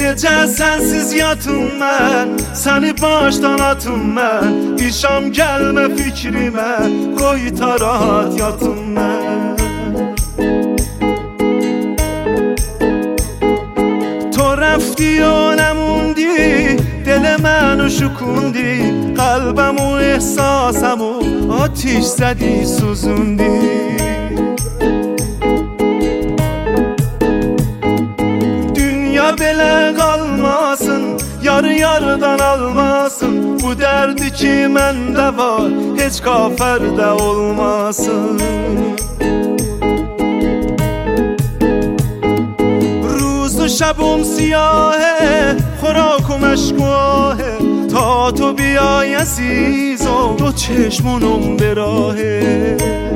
Gecə sənsiz yatım mən, səni başdan atım mən. İşam gəlmə fikrimə, qoy tarat yatım mən. تو رفتی و نموندی، دل منو شکوندی، قلبم و احساسم و آتیش زدی سوزوندی. Dünya belə qalmasın, yarı yarıdan almasın. Bu dərdi ki məndə var, heç kafərdə olmasın. شبم سیاهه، خوراکم اشکواهه، تا تو بیای عزیزم دو چشمونم به راهه.